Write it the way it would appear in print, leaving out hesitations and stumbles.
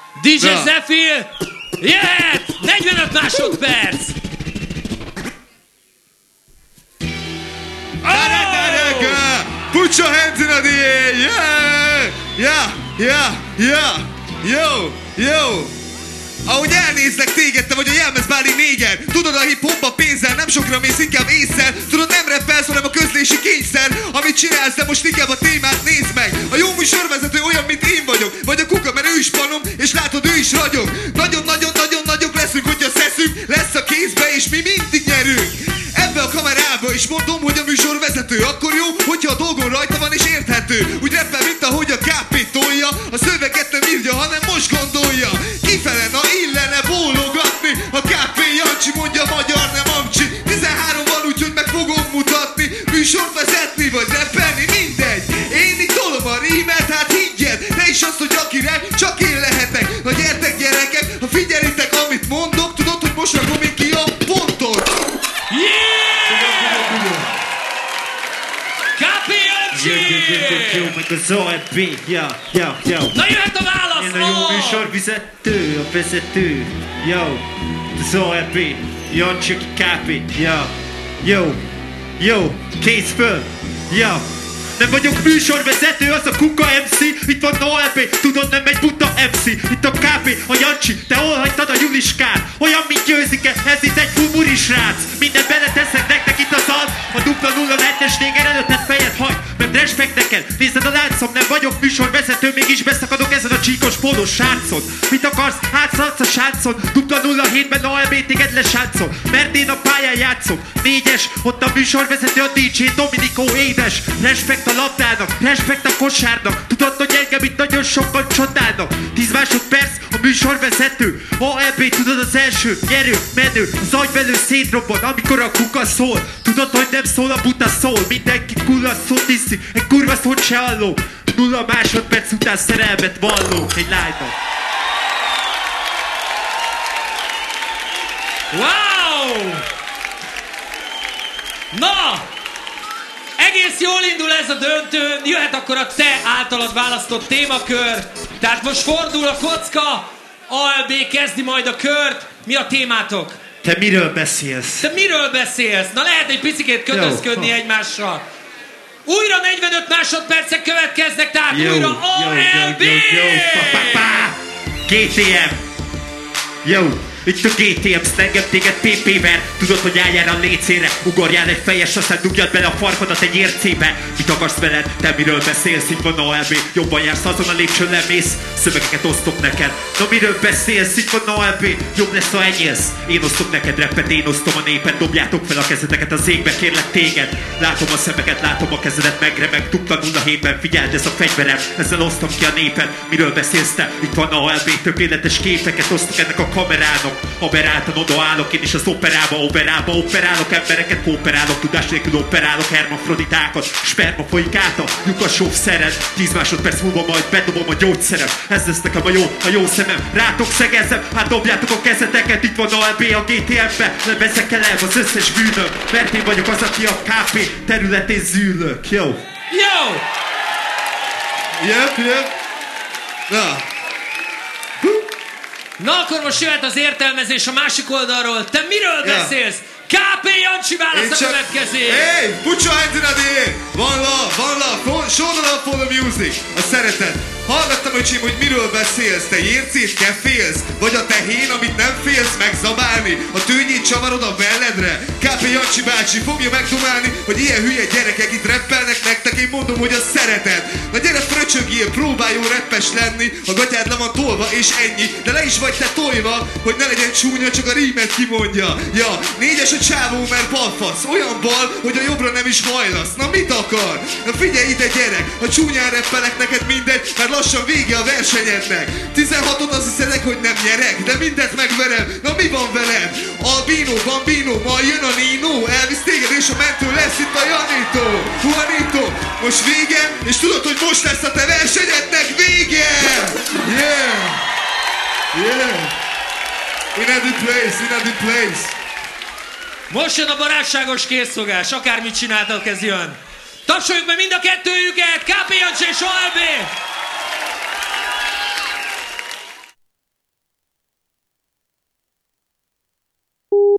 DJ Zephyr, jöhet! 45 másodperc! Put your hands in the air! Yeah! Yo! Ahogy elnézlek téged, te vagy a Jelmez Bálint néger. Tudod, a hip-hopba pénzzel nem sokra mész, inkább ésszel. Tudod, nem rappelsz, hanem a közlési kényszer. Amit csinálsz, de most inkább a témát nézd meg. A jó műsorvezető olyan, mint én vagyok. Vagy a kuka, mert ő is panom, és látod, ő is ragyog. Nagyon nagyok leszünk, hogyha szeszünk lesz a kézbe, és mi mindig nyerünk. Ebbe a kamerába is mondom, hogy a műsorvezető akkor jó, hogyha a dolgon rajta van és érthető. Úgy rappel, mint ahogy a KP tolja, a szöveget nem írja, hanem most gondolja. Kifele, na illene bólogatni, a KP Jancsi mondja magyar, nem amcsi. 13 van, úgyhogy meg fogom mutatni, műsort vezetni vagy rappelni, mindegy. Én itt tolom a rímet, hát higgyed, ne is azt, hogy akire csak én lehetek. Na gyertek gyerekek, ha figyelitek, amit mondok, tudod, hogy most rakom én ki a pontot. KP Jancsi! Na jöhet a válasz! Én a jó műsorvezető, a vezető. Az OLB, Jancsi KP. Kész föl. Nem vagyok műsorvezető, az a kuka MC. Itt van OLB, tudod, nem egy buta MC. Itt a KP, a Jancsi, te hol hagytad a Juliskát? Olyan, mint győzike, ez itt egy bumuri srác. Mindent beleteszek nektek itt a szal. A 007-es néger előtted fejed hagy, mert respekt neked. Nézd a láncom, nem vagyok műsorvezető, mégis beszakadok ezen a csíkos pólós sárcon. Mit akarsz? Átszadsz a sáncon. 007-ben OLB téged lesáncol, mert én a pályán játszom. 4-es, ott a műsorvezető, a DJ Dominikó édes. Respekt a labdának, respekt a kosárnak. Tudod, hogy engem itt nagyon sokan csodálnak. 10 másodperc, a műsorvezető. OLB, tudod, az első, nyerő, menő. Az agyvelő szétrobban, amikor a kuka szól. Tudod, hogy nem szól, a buta szól. Mindenki kurva szót hiszi, egy kurva szót se halló. 0 másodperc után szerelmet valló egy lánynak. Wow! Na! Egész jól indul ez a döntőn, jöhet akkor a te általad választott témakör. Tehát most fordul a kocka, ALB kezdi majd a kört. Mi a témátok? Te miről beszélsz? Te miről beszélsz? Na lehet egy picikét kötözködni egymással. Újra 45 másodpercek következnek, tehát újra ALB! GTM! Jó! Itt a GTM, engem téged PP-ver. Tudod, hogy álljál a lécére, ugorjál egy fejes, aztán dugjad bele a farkadat egy ércébe. Mit akarsz veled? Te miről beszélsz? Itt van OLB, jobban jársz, azon a lépcsőn lemész. Szövegeket osztok neked. Na miről beszélsz? Itt van OLB, jobb lesz, ha enyélsz. Én osztok neked rappet, én osztom a népet. Dobjátok fel a kezeteket az égbe, kérlek téged. Látom a szemeket, látom a kezedet, megremeg. 007-ben figyeld, ez a fegyverem, ezzel osztom ki a népet. Miről beszélsz te? Itt van OLB, tökéletes képeket osztok ennek a kamerának. Aberáltan odaállok, én is az operába operálok, embereket kooperálok, tudás nélkül operálok, hermafroditákat, sperma folyik át a lyukas sófszered. 10 másodperc múlva majd bedobom a gyógyszerem, ez lesz nekem a jó szemem, rátok szegezem, hát dobjátok a kezeteket, itt van ALB a GTM-be, nem veszek el az összes bűnöm, mert én vagyok az, aki a KP területén zűlök, jó? Jó! Yep. Na. Na akkor most jöhet az értelmezés a másik oldalról. Te miről beszélsz? KP Jancsi válasz a következő. Hey, put your hands in the air. One love, show the love for the music. A szeretet. Hallgattam, öcsém, hogy miről beszélsz. Te ércét kefélsz? Vagy a tehén, amit nem félsz megzabálni? A tőnyét csavarod a belledre? KP Jancsi bácsi fogja megdumálni, hogy ilyen hülye gyerekek itt rappelnek nektek. Én mondom, hogy a szeretet. Na gyere, fröcsögjél, próbálj jó rappes lenni. A gatyád le van tolva és ennyi. De le is vagy te tojva, hogy ne legyen csúnya, csak a rímet kimondja. Ja, 4-es a csávó, mert balfasz. Olyan bal, hogy a jobbra nem is hajlasz. Na mit akar? Na figyelj ide, gyerek. Ha csúnyán rappelek, neked mindegy, mert lassan vége a versenyednek. 16-ot azt hiszedek, hogy nem nyerek, de mindent megverem. Na mi van veled? Albino, Bambino, ma jön a Nino. Elvisz téged és a mentő lesz itt a Janito. Juanito, most vége, és tudod, hogy most lesz a te versenyednek vége. Yeah. In the place. Most jön a barátságos készfogás, akármit csináltak, ez jön. Tapsoljuk meg mind a kettőjüket, KP Jancsi és ALB!